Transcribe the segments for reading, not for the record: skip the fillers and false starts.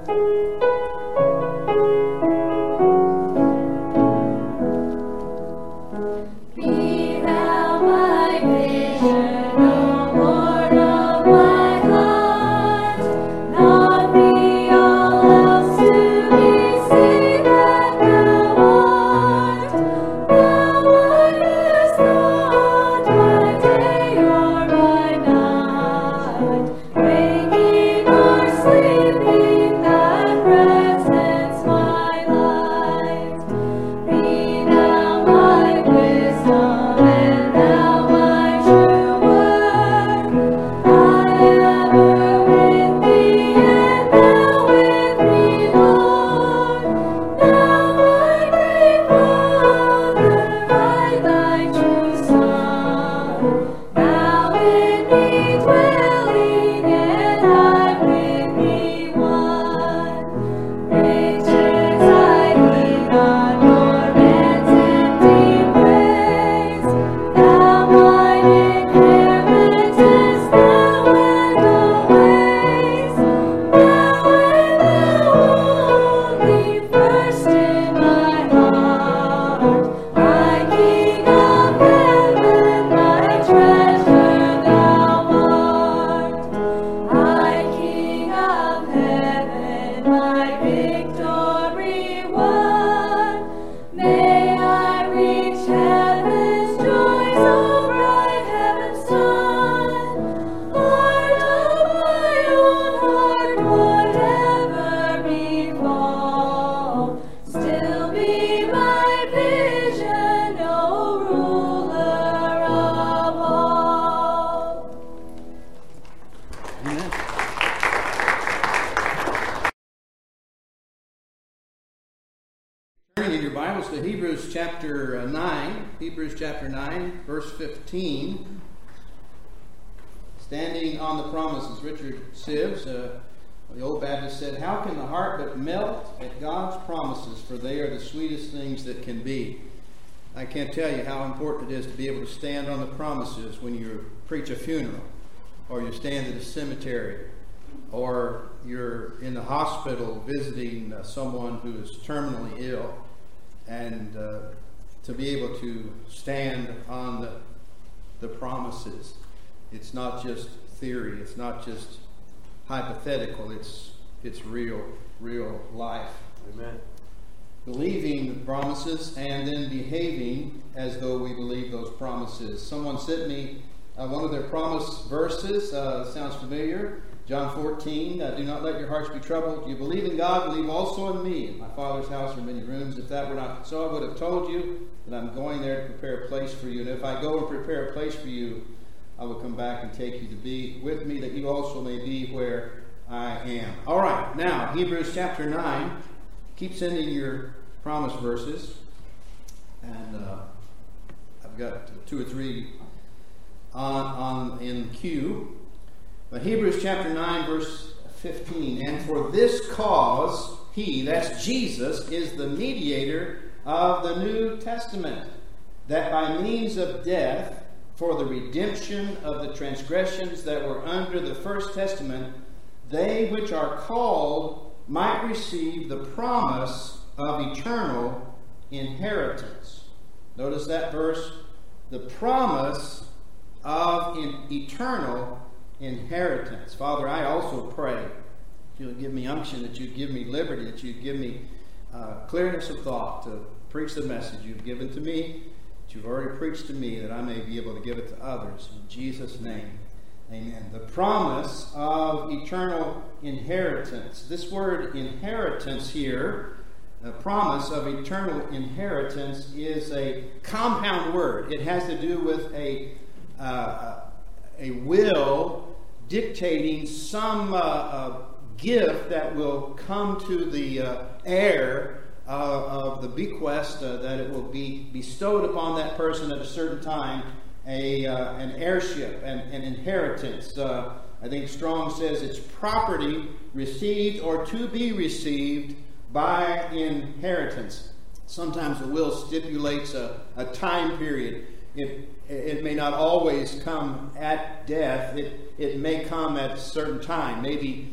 Turning in your Bibles to Hebrews chapter 9, Hebrews chapter 9, verse 15. Standing on the promises. Richard Sibbs, the old Baptist, said, "How can the heart but melt at God's promises, for they are the sweetest things that can be." I can't tell you how important it is to be able to stand on the promises when you preach a funeral, or you stand at a cemetery, or you're in the hospital visiting someone who is terminally ill, and to be able to stand on the promises. It's not just theory, it's not just hypothetical, it's real life. Amen. Believing the promises and then behaving as though we believe those promises. Someone sent me one of their promise verses. Sounds familiar. John 14, do not let your hearts be troubled. You believe in God, believe also in me. In my Father's house are many rooms. If that were not so, I would have told you that I'm going there to prepare a place for you. And if I go and prepare a place for you, I will come back and take you to be with me, that you also may be where I am. All right, now, Hebrews chapter 9. Keep sending your promise verses. And I've got 2 or 3 on in queue. But Hebrews chapter 9, verse 15. And for this cause, he, that's Jesus, is the mediator of the New Testament, that by means of death, for the redemption of the transgressions that were under the first testament, they which are called might receive the promise of eternal inheritance. Notice that verse, the promise of eternal inheritance. Father, I also pray that you'll give me unction, that you'd give me liberty, that you'd give me clearness of thought to preach the message you've given to me, that you've already preached to me, that I may be able to give it to others. In Jesus' name, amen. The promise of eternal inheritance. This word inheritance here, the promise of eternal inheritance, is a compound word. It has to do with a will dictating some gift that will come to the heir of the bequest, that it will be bestowed upon that person at a certain time, an heirship, an inheritance. I think Strong says it's property received or to be received by inheritance. Sometimes the will stipulates a time period. It may not always come at death. It may come at a certain time. Maybe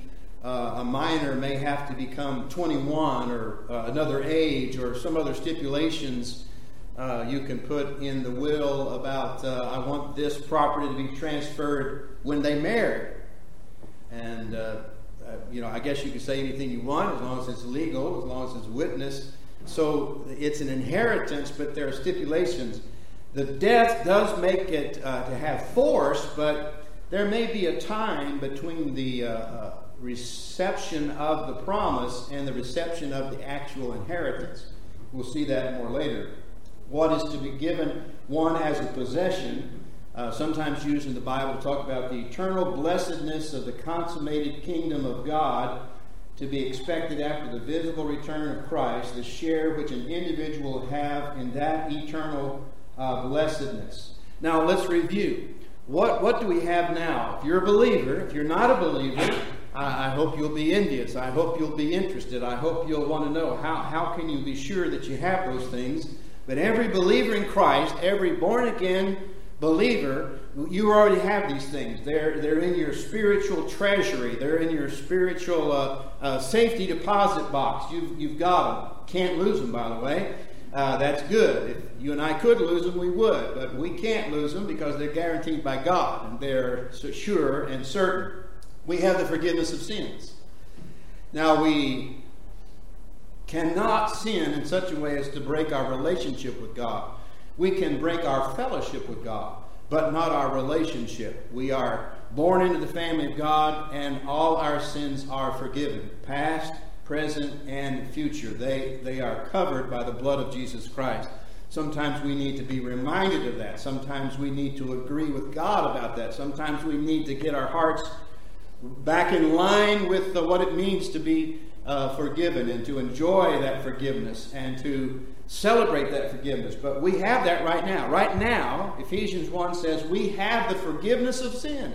a minor may have to become 21 or another age or some other stipulations you can put in the will about I want this property to be transferred when they marry. And, I guess you can say anything you want as long as it's legal, as long as it's witnessed. So it's an inheritance, but there are stipulations. The death does make it to have force, but there may be a time between the reception of the promise and the reception of the actual inheritance. We'll see that more later. What is to be given one as a possession, sometimes used in the Bible to talk about the eternal blessedness of the consummated kingdom of God to be expected after the visible return of Christ, the share which an individual will have in that eternal blessedness. Now let's review. What do we have now? If you're a believer, if you're not a believer, I hope you'll be envious. I hope you'll be interested. I hope you'll want to know how can you be sure that you have those things. But every believer in Christ, every born-again believer, you already have these things. They're in your spiritual treasury. They're in your spiritual safety deposit box. You've got them. Can't lose them, by the way. That's good. If you and I could lose them, we would. But we can't lose them because they're guaranteed by God. And they're sure and certain. We have the forgiveness of sins. Now, we cannot sin in such a way as to break our relationship with God. We can break our fellowship with God, but not our relationship. We are born into the family of God, and all our sins are forgiven, past, present, and future. They are covered by the blood of Jesus Christ. Sometimes we need to be reminded of that. Sometimes we need to agree with God about that. Sometimes we need to get our hearts back in line with what it means to be forgiven and to enjoy that forgiveness and to celebrate that forgiveness. But we have that right now. Right now, Ephesians 1 says we have the forgiveness of sin.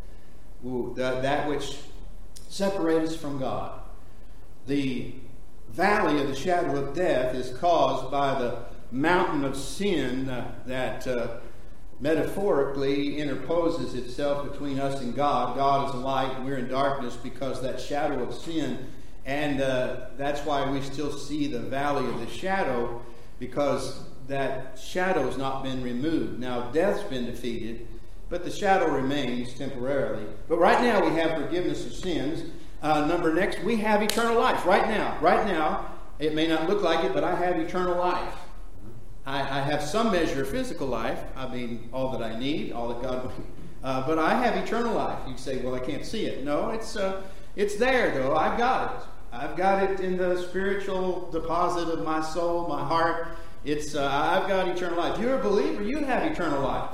That which separates us from God. The valley of the shadow of death is caused by the mountain of sin that metaphorically interposes itself between us and God. God is light and we're in darkness because that shadow of sin. And that's why we still see the valley of the shadow, because that shadow has not been removed. Now, death's been defeated, but the shadow remains temporarily. But right now we have forgiveness of sins. Next, we have eternal life. Right now, it may not look like it, but I have eternal life. I have some measure of physical life. I mean, all that I need, all that God... but I have eternal life. You say, well, I can't see it. No, it's there, though. I've got it. I've got it in the spiritual deposit of my soul, my heart. I've got eternal life. If you're a believer, you have eternal life.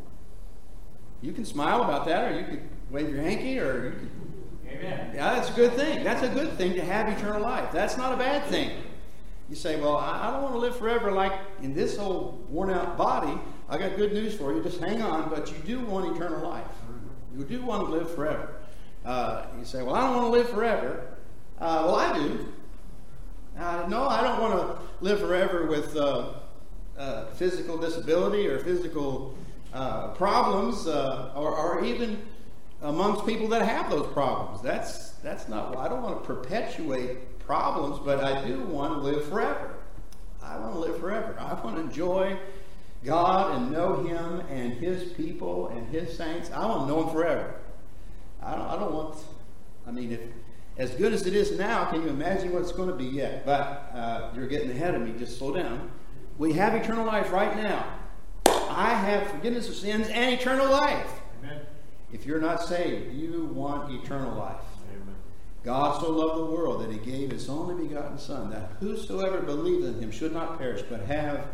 You can smile about that, or you could wave your hanky, or you could... Amen. Yeah, that's a good thing. That's a good thing to have eternal life. That's not a bad thing. You say, well, I don't want to live forever like in this old worn-out body. I got good news for you. Just hang on, but you do want eternal life. You do want to live forever. You say, well, I don't want to live forever. Well, I do. No, I don't want to live forever with physical disability or physical problems, or even amongst people that have those problems. That's not. I don't want to perpetuate problems, but I do want to live forever. I want to live forever. I want to enjoy God and know Him and His people and His saints. I want to know Him forever. I don't want. I mean, if as good as it is now, can you imagine what it's going to be yet? But you're getting ahead of me. Just slow down. We have eternal life right now. I have forgiveness of sins and eternal life. Amen. If you're not saved, you want eternal life. Amen. God so loved the world that He gave His only begotten Son, that whosoever believes in Him should not perish, but have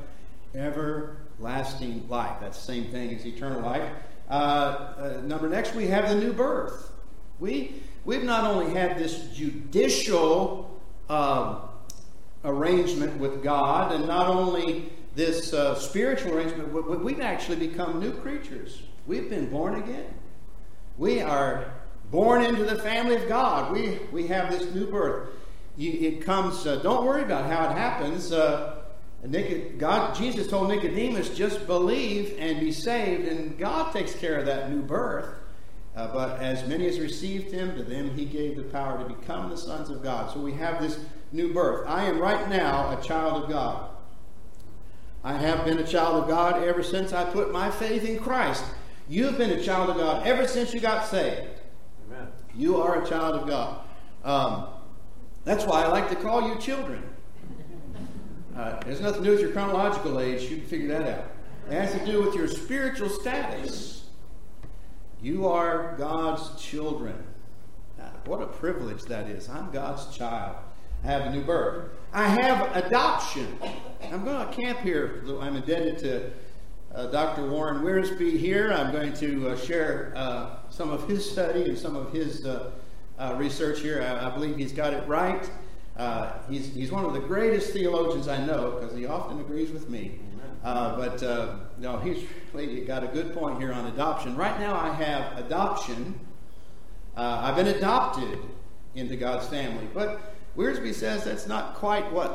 everlasting life. That's the same thing as eternal life. Next, we have the new birth. We've not only had this judicial arrangement with God, and not only this spiritual arrangement, but we've actually become new creatures. We've been born again. We are born into the family of God. We have this new birth. It comes. Don't worry about how it happens. Jesus told Nicodemus, just believe and be saved, and God takes care of that new birth. But as many as received him, to them he gave the power to become the sons of God. So we have this new birth. I am right now a child of God. I have been a child of God ever since I put my faith in Christ. You have been a child of God ever since you got saved. Amen. You are a child of God. That's why I like to call you children. There's nothing to do with your chronological age. You can figure that out. It has to do with your spiritual status. You are God's children. What a privilege that is. I'm God's child. I have a new birth. I have adoption. I'm going to camp here. I'm indebted to Dr. Warren Wiersbe here. I'm going to share some of his study and some of his research here. I believe he's got it right. He's one of the greatest theologians I know, because he often agrees with me. No, he's really got a good point here on adoption. Right now I have adoption. I've been adopted into God's family. But Wiersbe says that's not quite what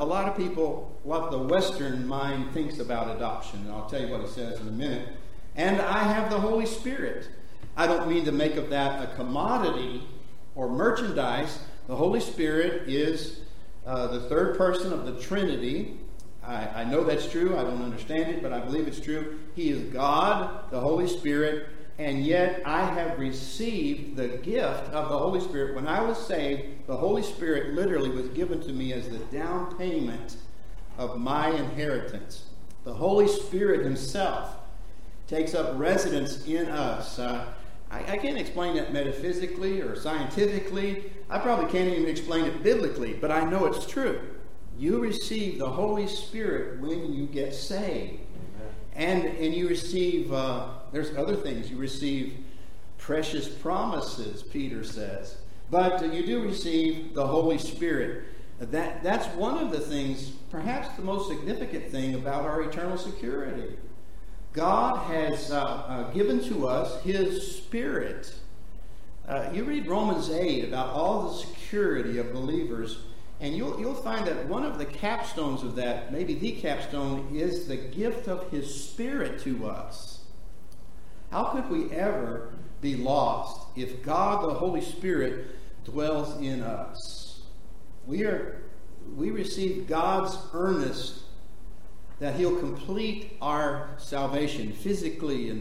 the Western mind thinks about adoption. And I'll tell you what he says in a minute. And I have the Holy Spirit. I don't mean to make of that a commodity or merchandise. The Holy Spirit is the third person of the Trinity. I know that's true. I don't understand it, but I believe it's true. He is God, the Holy Spirit, and yet I have received the gift of the Holy Spirit. When I was saved, the Holy Spirit literally was given to me as the down payment of my inheritance. The Holy Spirit himself takes up residence in us. I can't explain that metaphysically or scientifically. I probably can't even explain it biblically, but I know it's true. You receive the Holy Spirit when you get saved. And you receive, there's other things. You receive precious promises, Peter says. But you do receive the Holy Spirit. That's one of the things, perhaps the most significant thing about our eternal security. God has given to us His Spirit. You read Romans 8 about all the security of believers, and you'll find that one of the capstones of that, maybe the capstone, is the gift of His Spirit to us. How could we ever be lost if God, the Holy Spirit, dwells in us? We receive God's earnest that He'll complete our salvation physically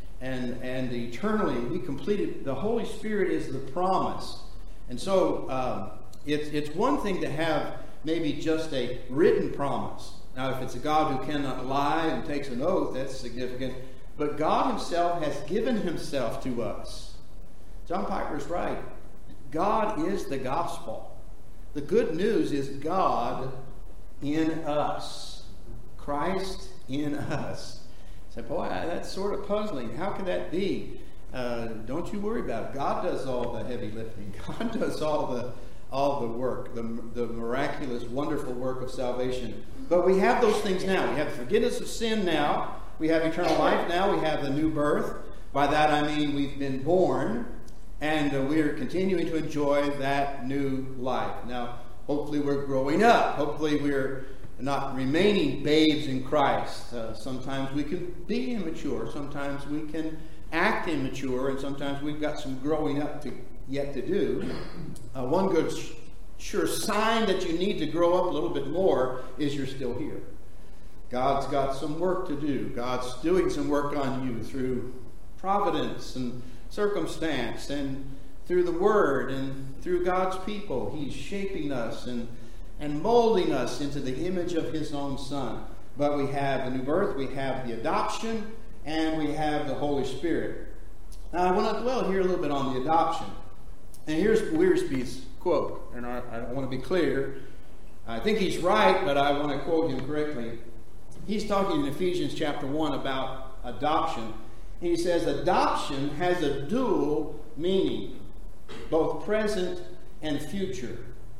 and eternally. We complete it. The Holy Spirit is the promise. And so it's one thing to have maybe just a written promise. Now, if it's a God who cannot lie and takes an oath, that's significant. But God Himself has given Himself to us. John Piper's right. God is the gospel. The good news is God in us. Christ in us. Say, boy, that's sort of puzzling. How can that be? Don't you worry about it. God does all the heavy lifting. God does all the work, the miraculous, wonderful work of salvation. But we have those things now. We have forgiveness of sin now. We have eternal life now. We have the new birth. By that I mean we've been born, and we are continuing to enjoy that new life. Now, hopefully we're growing up. Hopefully we're not remaining babes in Christ. Sometimes we can be immature. Sometimes we can act immature. And sometimes we've got some growing up yet to do. One good sure sign that you need to grow up a little bit more is you're still here. God's got some work to do. God's doing some work on you through providence and circumstance and through the Word and through God's people. He's shaping us and molding us into the image of His own Son. But we have the new birth, we have the adoption, and we have the Holy Spirit. Now, I want to dwell here a little bit on the adoption. And here's Wiersbe's quote, and I want to be clear. I think he's right, but I want to quote him correctly. He's talking in Ephesians chapter 1 about adoption. He says, adoption has a dual meaning, both present and future.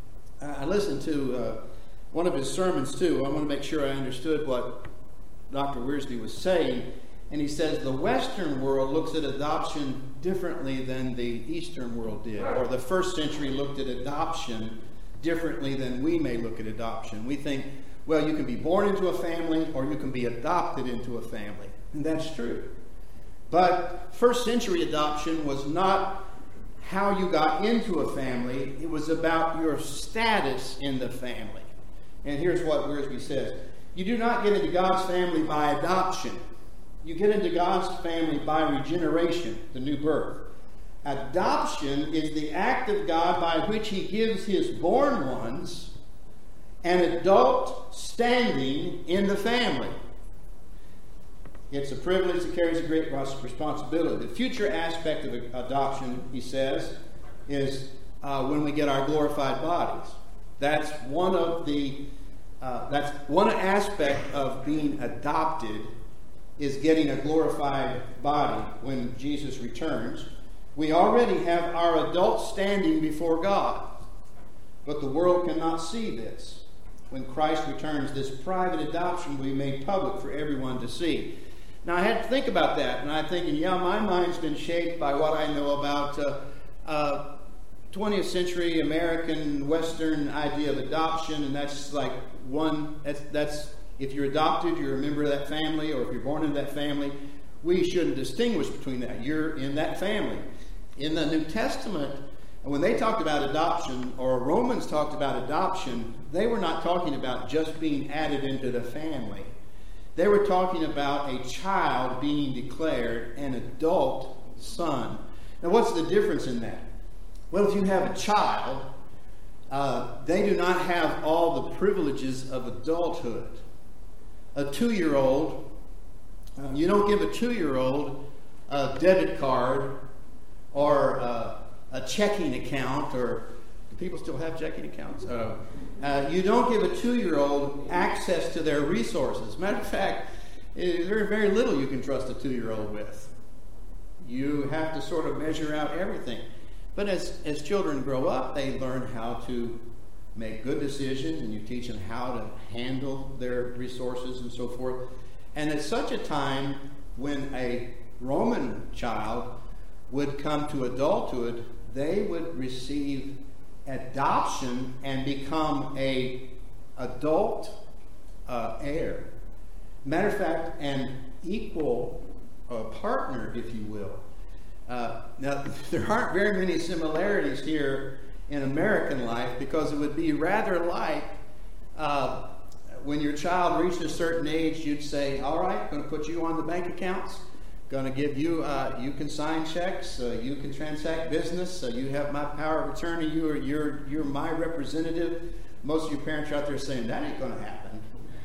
I listened to one of his sermons, too. I want to make sure I understood what Dr. Wiersbe was saying. And he says the Western world looks at adoption differently than the Eastern world did. Or the first century looked at adoption differently than we may look at adoption. We think, well, you can be born into a family or you can be adopted into a family. And that's true. But first century adoption was not how you got into a family. It was about your status in the family. And here's what Wiersbe says. You do not get into God's family by adoption. You get into God's family by regeneration, the new birth. Adoption is the act of God by which he gives his born ones an adult standing in the family. It's a privilege that carries a great responsibility. The future aspect of adoption, he says, is when we get our glorified bodies. That's one aspect of being adopted, is getting a glorified body when Jesus returns. We already have our adult standing before God, but the world cannot see this. When Christ returns, this private adoption will be made public for everyone to see. Now, I had to think about that, and I'm thinking, my mind's been shaped by what I know about 20th century American Western idea of adoption, and that's like that's if you're adopted, you're a member of that family, or if you're born into that family, we shouldn't distinguish between that. You're in that family. In the New Testament, when they talked about adoption, or Romans talked about adoption, they were not talking about just being added into the family. They were talking about a child being declared an adult son. Now, what's the difference in that? Well, if you have a child, they do not have all the privileges of adulthood. A 2-year-old, you don't give a 2-year-old a debit card or a checking account, or do people still have checking accounts? You don't give a 2-year-old access to their resources. Matter of fact, there's very little you can trust a 2-year-old with. You have to sort of measure out everything. But as children grow up, they learn how to make good decisions, and you teach them how to handle their resources and so forth. And at such a time when a Roman child would come to adulthood, they would receive adoption and become a adult heir. Matter of fact, an equal partner, if you will. Now, there aren't very many similarities here in American life, because it would be rather like when your child reached a certain age, you'd say, all right, I'm going to put you on the bank accounts, going to give you, you can sign checks, you can transact business, you have my power of attorney, you're my representative. Most of your parents are out there saying, that ain't going to happen.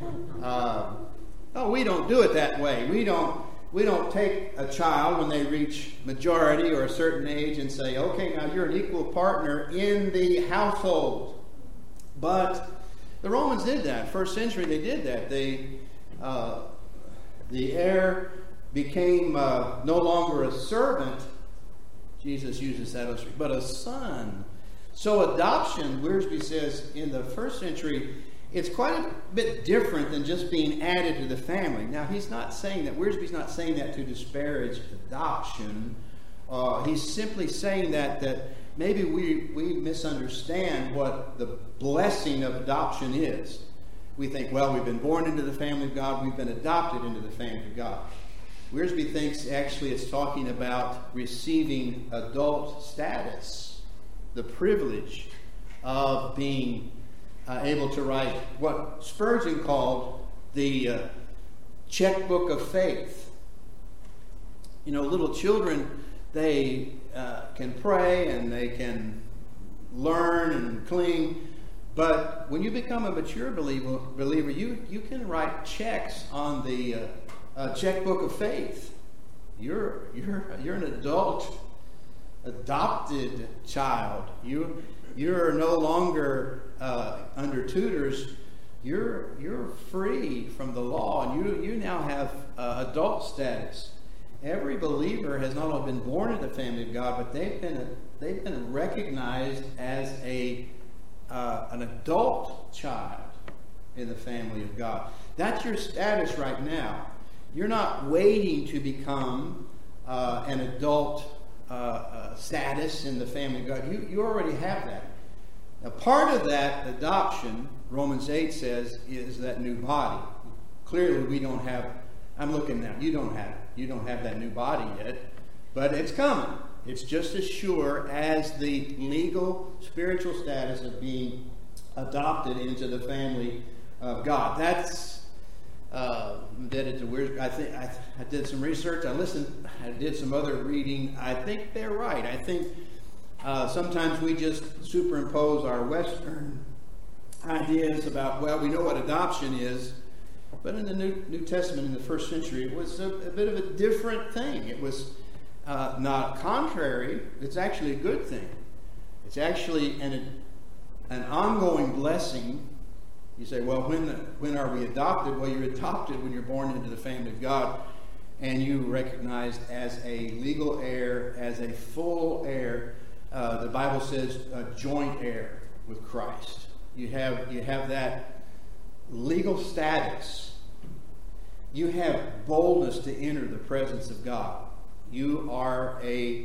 No, we don't do it that way. We don't take a child when they reach majority or a certain age and say, okay, now you're an equal partner in the household. But the Romans did that. First century, they did that. The heir became no longer a servant. Jesus uses that illustration, but a son. So adoption, Wiersbe says, in the first century, it's quite a bit different than just being added to the family. Now, he's not saying that, Wiersbe's not saying that to disparage adoption. He's simply saying that maybe we misunderstand what the blessing of adoption is. We think, well, we've been born into the family of God, we've been adopted into the family of God. Wiersbe thinks actually it's talking about receiving adult status, the privilege of being able to write what Spurgeon called the checkbook of faith. You know, little children, they can pray and they can learn and cling, but when you become a mature believer, you can write checks on the checkbook of faith. You're an adult, adopted child. You're no longer under tutors. You're free from the law, and you now have adult status. Every believer has not only been born in the family of God, but they've been recognized as an adult child in the family of God. That's your status right now. You're not waiting to become an adult status in the family of God. You already have that. Now, part of that adoption, Romans 8 says, is that new body. Clearly, we don't have. I'm looking now. You don't have it. You don't have that new body yet, but it's coming. It's just as sure as the legal spiritual status of being adopted into the family of God. That's that it's a weird. I think I did some research. I did some other reading. I think they're right. I think sometimes we just superimpose our Western ideas about, well, we know what adoption is, but in the New Testament in the first century, it was a bit of a different thing. It was not contrary. It's actually a good thing. It's actually an ongoing blessing. You say, well, when are we adopted? Well, you're adopted when you're born into the family of God, and you recognized as a legal heir, as a full heir. The Bible says a joint heir with Christ. You have that legal status. You have boldness to enter the presence of God. You are a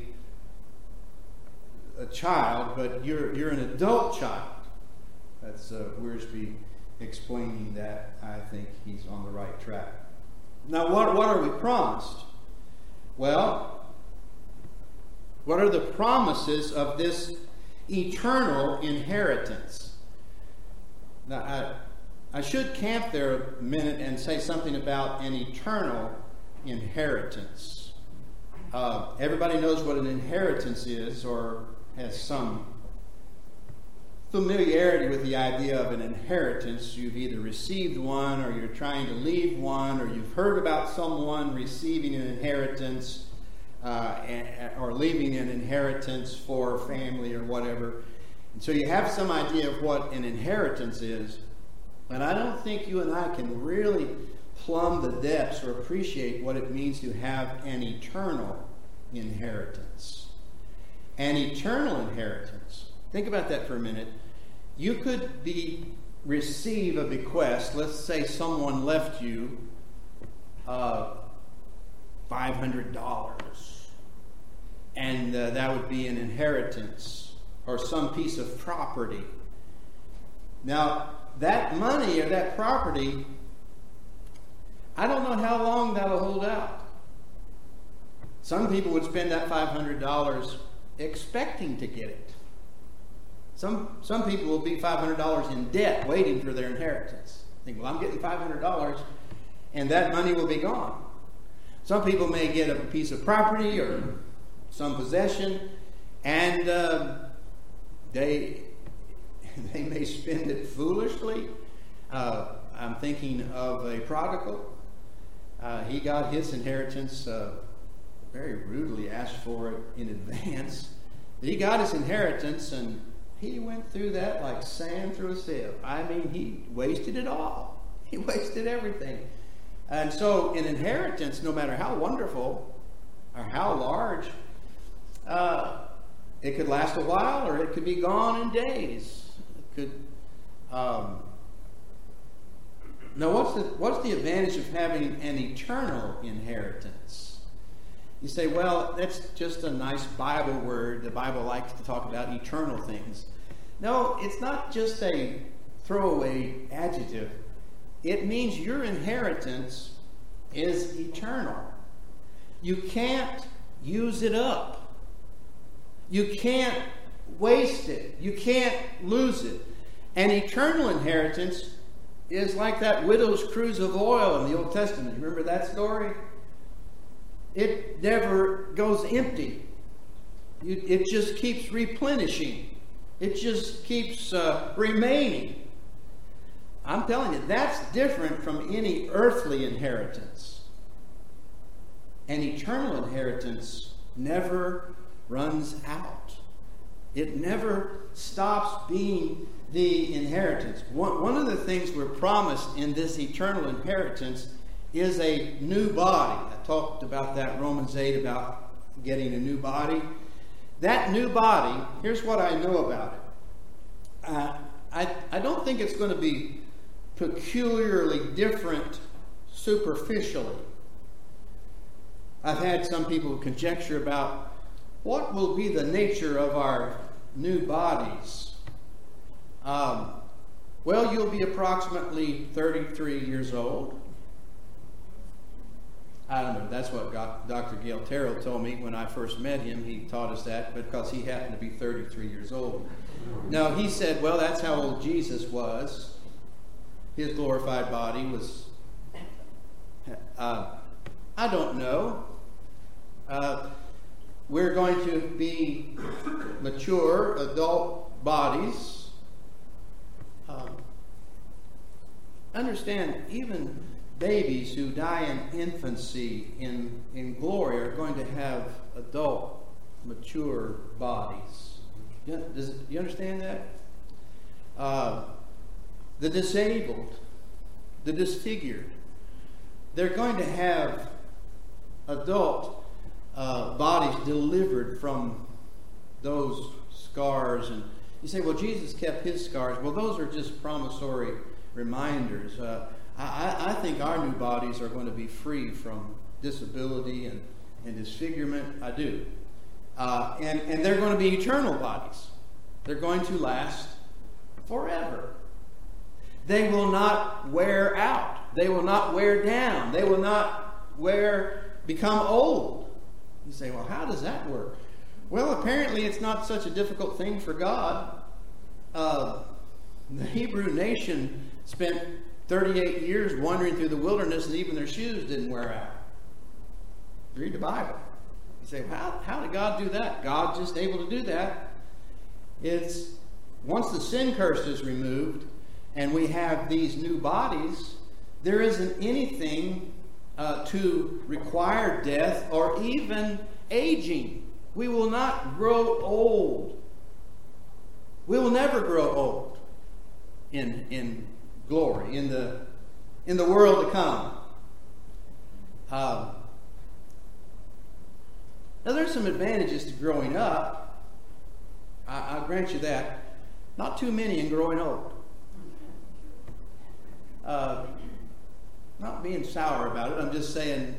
child, but you're an adult child. That's Wiersbe explaining that. I think he's on the right track. Now, what are we promised? Well, what are the promises of this eternal inheritance? Now, I should camp there a minute and say something about an eternal inheritance. Everybody knows what an inheritance is, or has some familiarity with the idea of an inheritance. You've either received one, or you're trying to leave one, or you've heard about someone receiving an inheritance or leaving an inheritance for family or whatever. And so you have some idea of what an inheritance is, but I don't think you and I can really plumb the depths or appreciate what it means to have an eternal inheritance. An eternal inheritance. Think about that for a minute. You could receive a bequest. Let's say someone left you $500, and that would be an inheritance or some piece of property. Now, that money or that property, I don't know how long that'll hold out. Some people would spend that $500 expecting to get it. Some people will be $500 in debt waiting for their inheritance. Think, well, I'm getting $500 and that money will be gone. Some people may get a piece of property or some possession, and they may spend it foolishly. I'm thinking of a prodigal. He got his inheritance very rudely, asked for it in advance. He got his inheritance, and he went through that like sand through a sieve. I mean, he wasted it all. He wasted everything. And so an inheritance, no matter how wonderful or how large, it could last a while, or it could be gone in days. It could. Now, what's the advantage of having an eternal inheritance? You say, well, that's just a nice Bible word. The Bible likes to talk about eternal things. No, it's not just a throwaway adjective. It means your inheritance is eternal. You can't use it up. You can't waste it. You can't lose it. An eternal inheritance is like that widow's cruse of oil in the Old Testament. Remember that story? It never goes empty. It just keeps replenishing. It just keeps remaining. I'm telling you, that's different from any earthly inheritance. An eternal inheritance never runs out. It never stops being the inheritance. One of the things we're promised in this eternal inheritance is a new body. I talked about that in Romans 8 about getting a new body. That new body, here's what I know about it. I don't think it's going to be peculiarly different superficially. I've had some people conjecture about what will be the nature of our new bodies. Well, you'll be approximately 33 years old. I don't know. That's what Dr. Gail Terrell told me when I first met him. He taught us that because he happened to be 33 years old. No, he said, well, that's how old Jesus was. His glorified body was, I don't know. We're going to be mature adult bodies. Understand, even babies who die in infancy in glory are going to have adult, mature bodies. You understand that? The disabled, the disfigured, they're going to have adult bodies delivered from those scars. And you say, well, Jesus kept his scars. Well, those are just promissory reminders. I think our new bodies are going to be free from disability and disfigurement. I do. And they're going to be eternal bodies. They're going to last forever. They will not wear out. They will not wear down. They will not become old. You say, well, how does that work? Well, apparently it's not such a difficult thing for God. The Hebrew nation spent 38 years wandering through the wilderness, and even their shoes didn't wear out. Read the Bible. You say, how did God do that? God's just able to do that. It's once the sin curse is removed and we have these new bodies, there isn't anything to require death or even aging. We will not grow old. We will never grow old in glory, in the world to come. Now there's some advantages to growing up. I'll grant you that. Not too many in growing old. Not being sour about it. I'm just saying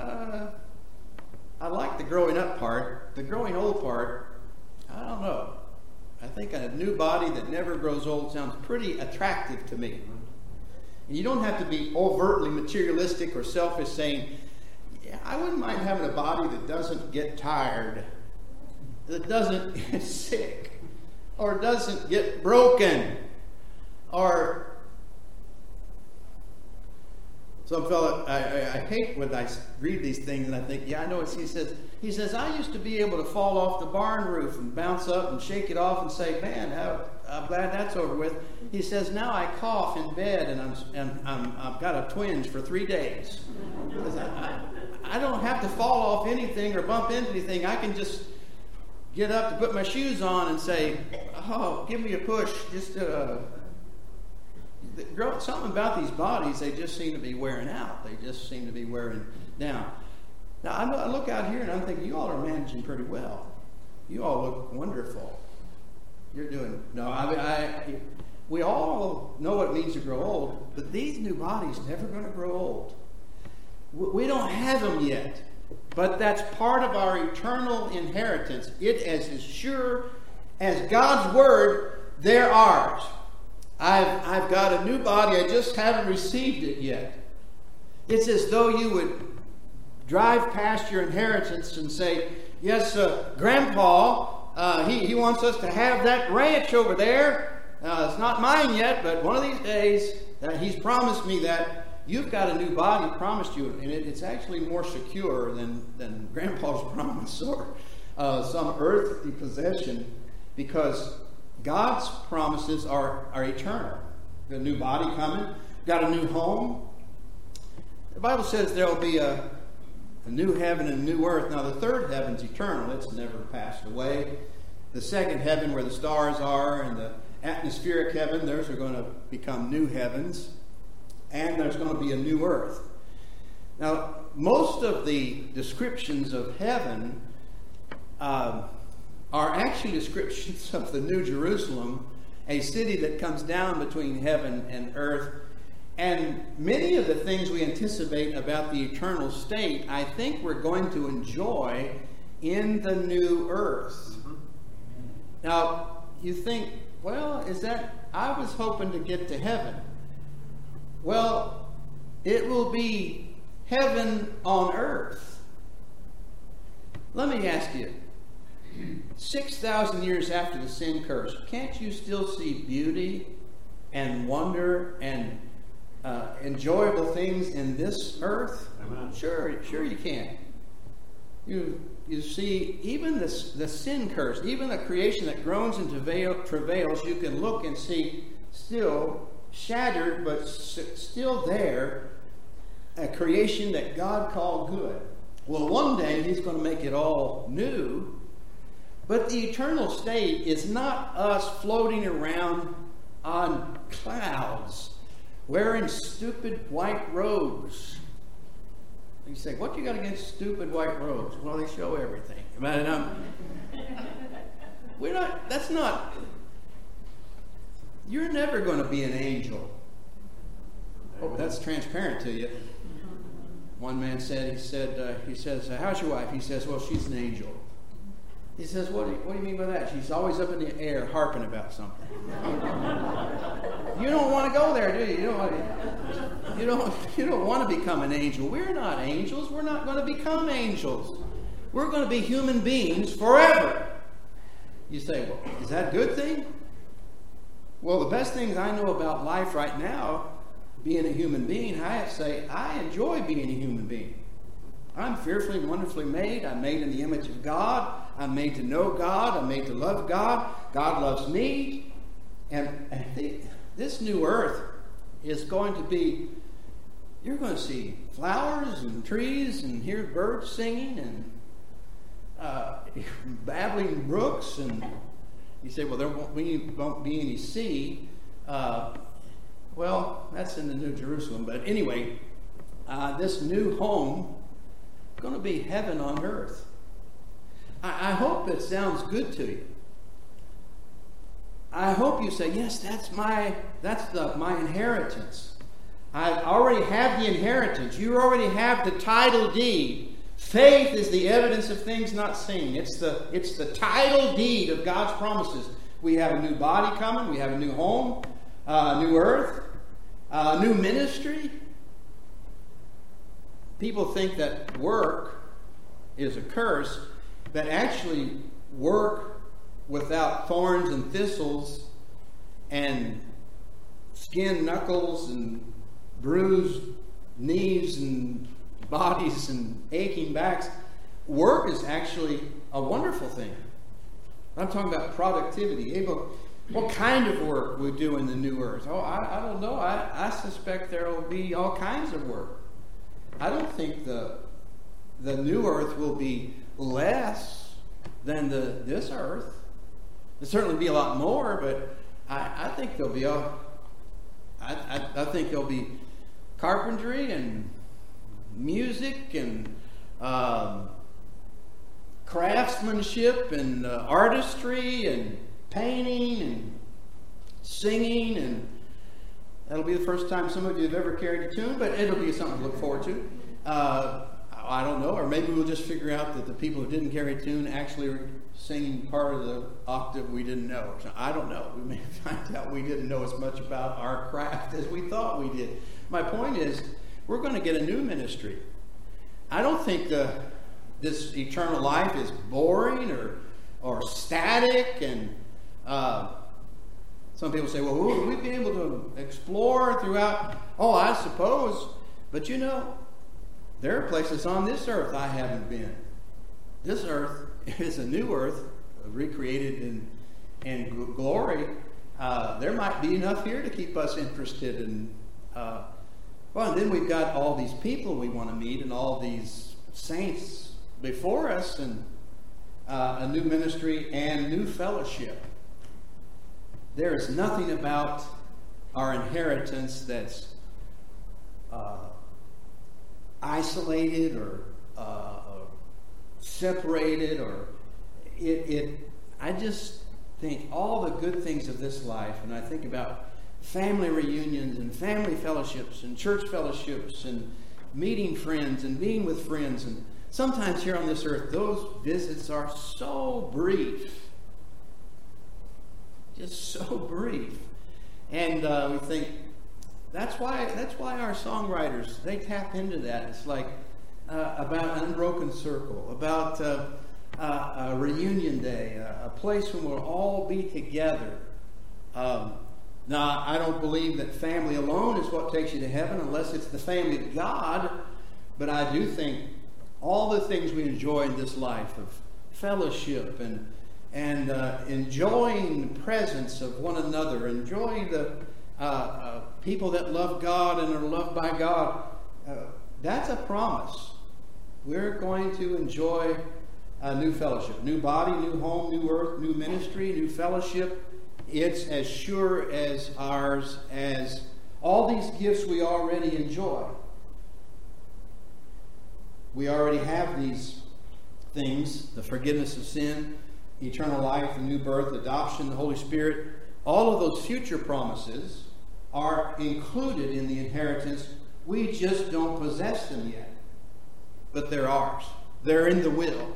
I like the growing up part. The growing old part, I don't know. I think a new body that never grows old sounds pretty attractive to me. And you don't have to be overtly materialistic or selfish saying, yeah, I wouldn't mind having a body that doesn't get tired, that doesn't get sick, or doesn't get broken, or some fellow, I hate when I read these things and I think, yeah, I know what he says, I used to be able to fall off the barn roof and bounce up and shake it off and say, man, I'm glad that's over with. He says, now I cough in bed and I've got a twinge for 3 days. I don't have to fall off anything or bump into anything. I can just get up to put my shoes on and say, oh, give me a push. Just something about these bodies, they just seem to be wearing out. They just seem to be wearing down. Now, I look out here and I'm thinking, you all are managing pretty well. You all look wonderful. You're doing, we all know what it means to grow old, but these new bodies never going to grow old. We don't have them yet, but that's part of our eternal inheritance. It is as sure as God's word, they're ours. I've got a new body, I just haven't received it yet. It's as though you would drive past your inheritance and say, yes, Grandpa, he wants us to have that ranch over there. It's not mine yet, but one of these days he's promised me that. You've got a new body promised you, and it's actually more secure than Grandpa's promise or some earthly possession, because God's promises are eternal. The new body coming, got a new home. The Bible says there will be a new heaven and a new earth. Now the third heaven's eternal. It's never passed away. The second heaven where the stars are and the atmospheric heaven, those are going to become new heavens. And there's going to be a new earth. Now, most of the descriptions of heaven are actually descriptions of the New Jerusalem, a city that comes down between heaven and earth. And many of the things we anticipate about the eternal state, I think we're going to enjoy in the new earth. Now, you think, well, I was hoping to get to heaven. Well, it will be heaven on earth. Let me ask you, 6,000 years after the sin curse, can't you still see beauty and wonder and enjoyable things in this earth? Amen. Sure you can. You see, even the sin curse, even a creation that groans and travails, you can look and see still shattered, but still there, a creation that God called good. Well, one day He's going to make it all new, but the eternal state is not us floating around on clouds, wearing stupid white robes. You say, what you got against stupid white robes? Well, they show everything. You're never going to be an angel. Oh, that's transparent to you. One man said, he says, how's your wife? He says, well, she's an angel. He says, what do you mean by that? She's always up in the air harping about something. You don't want to go there, do you? You don't want to become an angel. We're not angels. We're not going to become angels. We're going to be human beings forever. You say, well, is that a good thing? Well, the best things I know about life right now, being a human being, I have to say, I enjoy being a human being. I'm fearfully and wonderfully made. I'm made in the image of God. I'm made to know God. I'm made to love God. God loves me. And this new earth is going to be, you're going to see flowers and trees and hear birds singing and babbling brooks. And you say, well, there won't be any sea. Well, that's in the New Jerusalem. But anyway, this new home is going to be heaven on earth. I hope it sounds good to you. I hope you say, yes, that's my inheritance. I already have the inheritance. You already have the title deed. Faith is the evidence of things not seen. It's the title deed of God's promises. We have a new body coming. We have a new home, a new earth, a new ministry. People think that work is a curse, but actually work without thorns and thistles and skinned knuckles and bruised knees and bodies and aching backs. Work is actually a wonderful thing. I'm talking about productivity. What kind of work we do in the new earth? Oh, I don't know. I suspect there will be all kinds of work. I don't think the new earth will be less than this earth. There'll certainly be a lot more, but I think there'll be I think there'll be carpentry and music and craftsmanship and artistry and painting and singing, and that'll be the first time some of you have ever carried a tune, but it'll be something to look forward to. I don't know, or maybe we'll just figure out that the people who didn't carry a tune actually were singing part of the octave we didn't know. So I don't know. We may find out we didn't know as much about our craft as we thought we did. My point is, we're going to get a new ministry. I don't think this eternal life is boring or static. And some people say, well, will we be able to explore throughout? Oh, I suppose. But you know, there are places on this earth I haven't been. This earth is a new earth, recreated in glory. There might be enough here to keep us interested in. Well, and then we've got all these people we want to meet and all these saints before us, and a new ministry and new fellowship. There is nothing about our inheritance that's isolated or separated, or I just think all the good things of this life, and I think about family reunions and family fellowships and church fellowships and meeting friends and being with friends, and sometimes here on this earth those visits are so brief, just so brief, and we think, That's why our songwriters, they tap into that. It's like about an unbroken circle, about a reunion day, a place when we'll all be together. Now, I don't believe that family alone is what takes you to heaven unless it's the family of God, but I do think all the things we enjoy in this life of fellowship and enjoying the presence of one another, enjoying the people that love God and are loved by God, that's a promise. We're going to enjoy a new fellowship, new body, new home, new earth, new ministry, new fellowship. It's as sure as ours as all these gifts we already enjoy. We already have these things: the forgiveness of sin, eternal life, the new birth, adoption, the Holy Spirit. All of those future promises are included in the inheritance. We just don't possess them yet. But they're ours. They're in the will.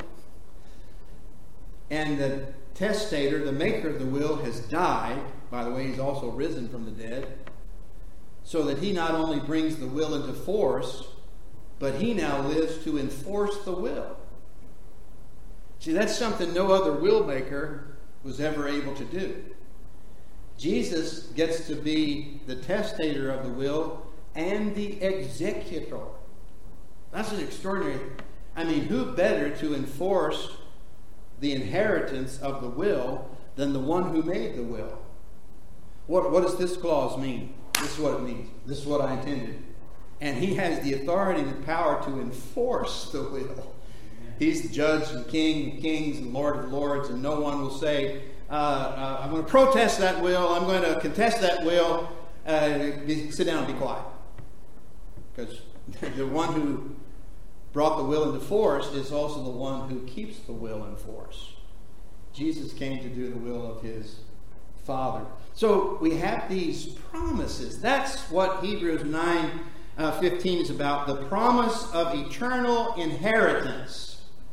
And the testator, the maker of the will, has died. By the way, he's also risen from the dead. So that he not only brings the will into force, but he now lives to enforce the will. See, that's something no other will maker was ever able to do. Jesus gets to be the testator of the will and the executor. That's an extraordinary. I mean, who better to enforce the inheritance of the will than the one who made the will? What does this clause mean? This is what it means. This is what I intended. And he has the authority and the power to enforce the will. He's the judge and king of kings and lord of lords, and no one will say, I'm going to protest that will, I'm going to contest that will, sit down and be quiet. Because the one who brought the will into force is also the one who keeps the will in force. Jesus came to do the will of his Father. So we have these promises. That's what Hebrews 9:15 is about, the promise of eternal inheritance.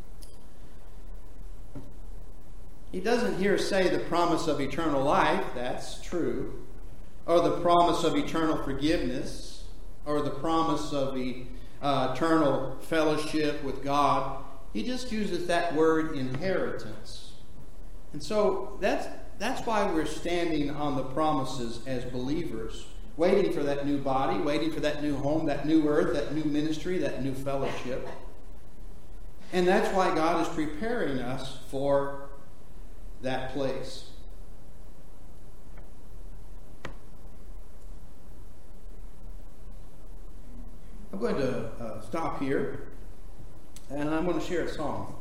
He doesn't here say the promise of eternal life, that's true, or the promise of eternal forgiveness, or the promise of the eternal fellowship with God. He just uses that word inheritance. And so that's why we're standing on the promises as believers, waiting for that new body, waiting for that new home, that new earth, that new ministry, that new fellowship. And that's why God is preparing us for that place. I'm going to stop here, and I'm going to share a song.